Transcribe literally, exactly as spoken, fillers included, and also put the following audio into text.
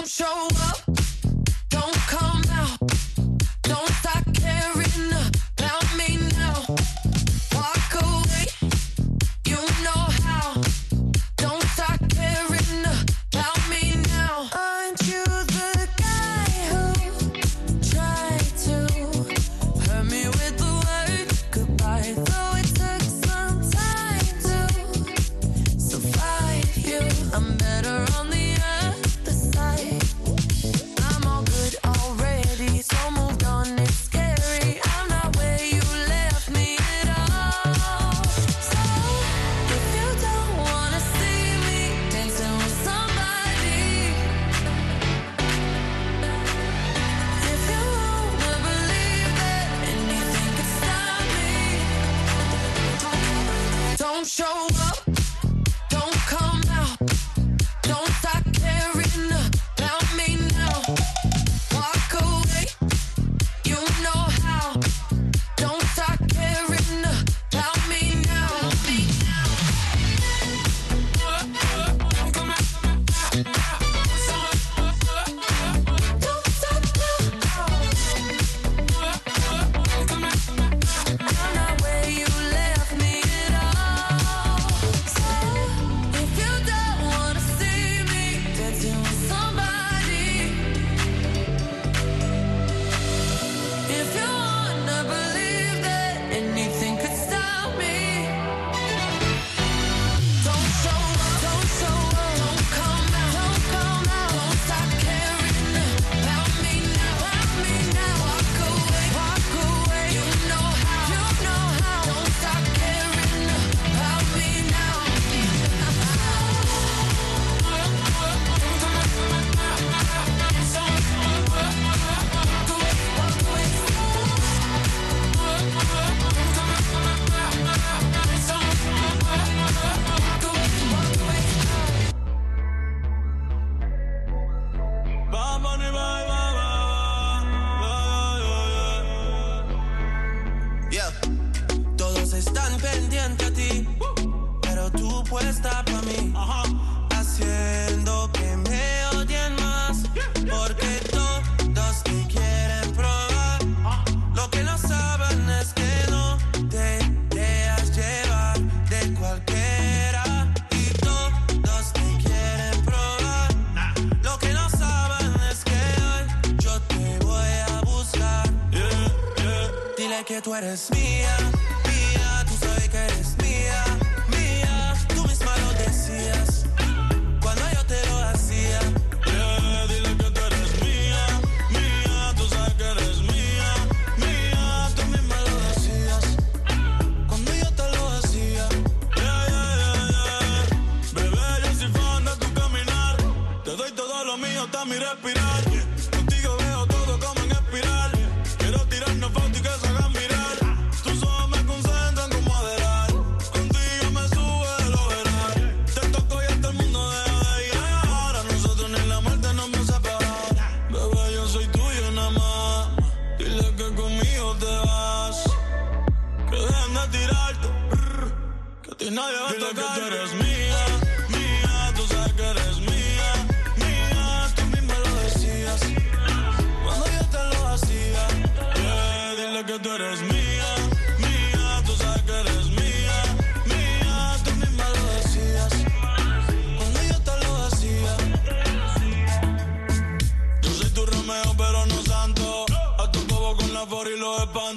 show up, don't come out, don't start caring about me now. Walk away, you know how, don't start caring about me now. Aren't you the guy who tried to hurt me with the word goodbye? Though it took some time to survive you, I'm better on the other side. I'm all good already, so moved on, it's scary. I'm not where you left me at all. So, if you don't wanna see me dancing with somebody, if you wanna believe that anything could stop me, don't show up, don't come out, don't start caring about me now. Walk away, you know how, don't start caring about me now. Don't stop now. I'm not where you left me at all. So, if you don't wanna see me dancing with somebody, if you wanna believe that anything could stop me, don't show up, don't show up, don't come out, don't come out, don't stop caring about me now, about me now. Walk away, walk away, you know how, you know how, don't stop caring about me now. Yeah. Todos están pendientes a ti, pero tú puesta pa' mí, haciendo que me odien más, porque todos te quieren probar. Lo que no saben es que no te dejas llevar de cualquiera, y todos te quieren probar. Lo que no saben es que hoy yo te voy a buscar. Dile que tú eres mía, mía, tú sabes que eres mía, mía. Tú misma lo decías cuando yo te lo hacía. Yeah, dile que tú eres mía, mía, tú sabes que eres mía, mía. Tú misma lo decías cuando yo te lo hacía. Yeah, yeah, yeah, yeah. Bebé, yo soy fan de tu caminar, te doy todo lo mío hasta mi respirar. Contigo veo todo como en espiral. Quiero tirarnos fotos y que se hagan viral. Tus ojos me concentran como adelar. Contigo me sube el overall. Te toco y hasta el mundo deja de llegar. A nosotros ni la muerte nos va a separar. Bebé, yo soy tuyo nada más. Dile que conmigo te vas. Que dejen de tirarte, brr, que a ti nadie va a tocar. Dile que tú eres mía, mía, tú sabes que eres mía, mía. Tú misma lo decías cuando yo te lo hacía. Yeah, dile que tú eres mía, mía, tú sabes que eres mía, mía. Tú misma lo decías cuando yo te lo hacía. Yo soy tu Romeo pero no santo, a tu bobo con la for y los espantos.